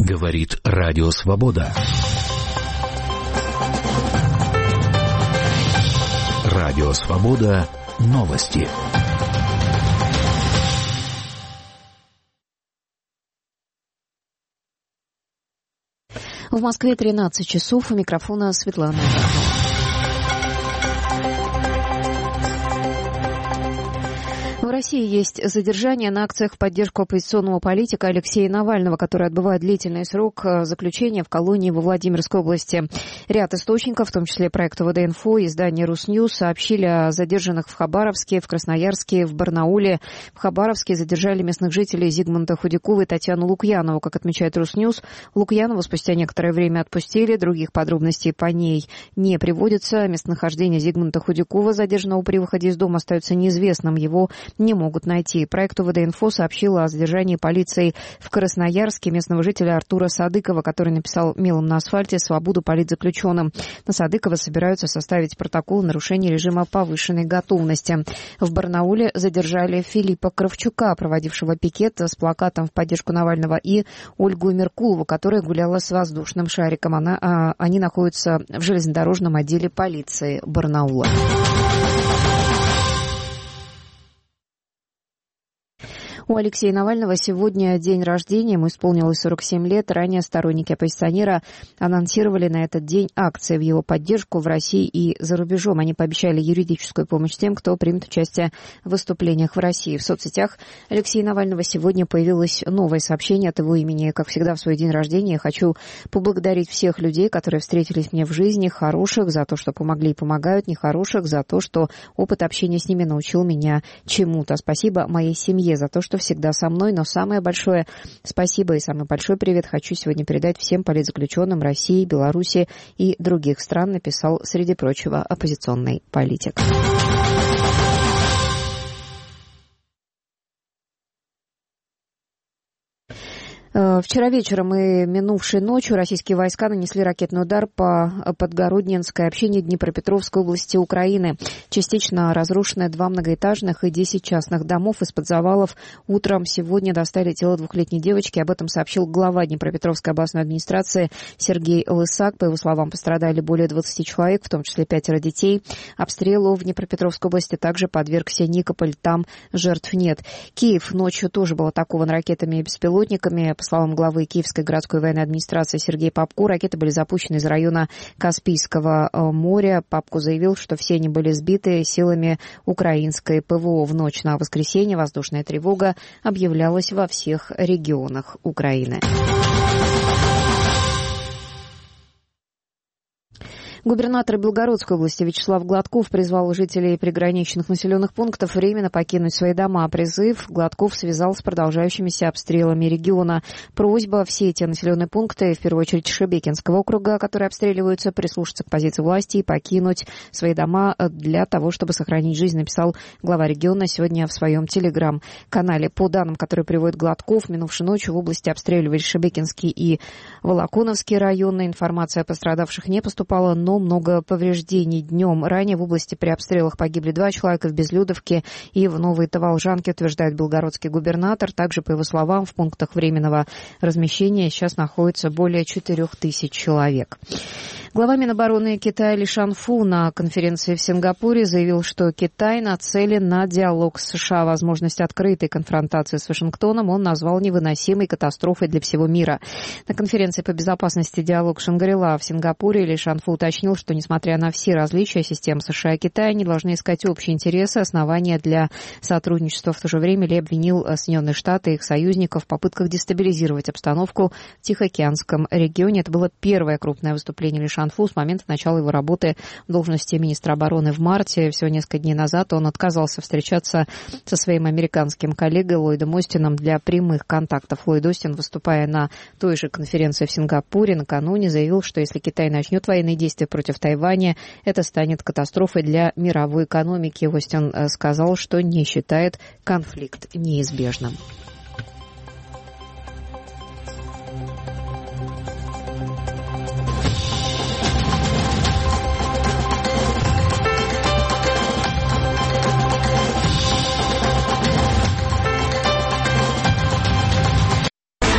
Говорит Радио Свобода. Радио Свобода. Новости. В Москве 13 часов. У микрофона Светлана. В России есть задержание на акциях в поддержку оппозиционного политика Алексея Навального, который отбывает длительный срок заключения в колонии во Владимирской области. Ряд источников, в том числе проект УВД-Инфо и издание «Русньюз», сообщили о задержанных в Хабаровске, в Красноярске, в Барнауле. В Хабаровске задержали местных жителей Зигмунта Худякова и Татьяну Лукьянову. Как отмечает «Русньюз», Лукьянову спустя некоторое время отпустили. Других подробностей по ней не приводится. Местонахождение Зигмунта Худякова, задержанного при выходе из дома, остается неизвестным. Его не могут найти. Проект УВД-Инфо сообщила о задержании полицией в Красноярске местного жителя Артура Садыкова, который написал мелом на асфальте «Свободу политзаключенным». На Садыкова собираются составить протокол нарушения режима повышенной готовности. В Барнауле задержали Филиппа Кравчука, проводившего пикет с плакатом в поддержку Навального, и Ольгу Меркулову, которая гуляла с воздушным шариком. Они находятся в железнодорожном отделе полиции Барнаула. У Алексея Навального сегодня день рождения, ему исполнилось 47 лет. Ранее сторонники оппозиционера анонсировали на этот день акции в его поддержку в России и за рубежом. Они пообещали юридическую помощь тем, кто примет участие в выступлениях в России. В соцсетях Алексея Навального сегодня появилось новое сообщение от его имени. Как всегда, в свой день рождения я хочу поблагодарить всех людей, которые встретились мне в жизни, хороших за то, что помогли и помогают, нехороших за то, что опыт общения с ними научил меня чему-то. Спасибо моей семье за то, что всегда со мной, но самое большое спасибо и самый большой привет хочу сегодня передать всем политзаключенным России, Беларуси и других стран, написал, среди прочего, оппозиционный политик. Вчера вечером и минувшей ночью российские войска нанесли ракетный удар по Подгородненской общине Днепропетровской области Украины. Частично разрушены 2 многоэтажных и 10 частных домов. Из-под завалов утром сегодня достали тело 2-летней девочки. Об этом сообщил глава Днепропетровской областной администрации Сергей Лысак. По его словам, пострадали более 20 человек, в том числе 5 детей. Обстрелу в Днепропетровской области также подвергся Никополь. Там жертв нет. Киев ночью тоже был атакован ракетами и беспилотниками. По словам главы Киевской городской военной администрации Сергея Попко, ракеты были запущены из района Каспийского моря. Попко заявил, что все они были сбиты силами украинской ПВО. В ночь на воскресенье воздушная тревога объявлялась во всех регионах Украины. Губернатор Белгородской области Вячеслав Гладков призвал жителей приграничных населенных пунктов временно покинуть свои дома. Призыв Гладков связал с продолжающимися обстрелами региона. Просьба все эти населенные пункты, в первую очередь Шебекинского округа, которые обстреливаются, прислушаться к позиции власти и покинуть свои дома для того, чтобы сохранить жизнь, написал глава региона сегодня в своем телеграм-канале. По данным, которые приводит Гладков, минувшей ночью в области обстреливались Шебекинский и Волоконовский районы. Информация о пострадавших не поступала, но много повреждений. Днем ранее в области при обстрелах погибли 2 человека в Безлюдовке и в Новой Таволжанке, утверждает белгородский губернатор. Также, по его словам, в пунктах временного размещения сейчас находится более 4000 человек. Глава Минобороны Китая Ли Шанфу на конференции в Сингапуре заявил, что Китай нацелен на диалог с США. Возможность открытой конфронтации с Вашингтоном он назвал невыносимой катастрофой для всего мира. На конференции по безопасности «Диалог Шангри-Ла» в Сингапуре Ли Шанфу уточнил, что, несмотря на все различия систем США и Китая, они должны искать общие интересы, основания для сотрудничества. В то же время Ли обвинил Соединенные Штаты и их союзников в попытках дестабилизировать обстановку в Тихоокеанском регионе. Это было первое крупное выступление Ли Шанфу с момента начала его работы в должности министра обороны в марте. Всего несколько дней назад он отказался встречаться со своим американским коллегой Ллойдом Остином для прямых контактов. Ллойд Остин, выступая на той же конференции в Сингапуре, накануне заявил, что если Китай начнет военные действия против Тайваня, это станет катастрофой для мировой экономики. Остин сказал, что не считает конфликт неизбежным.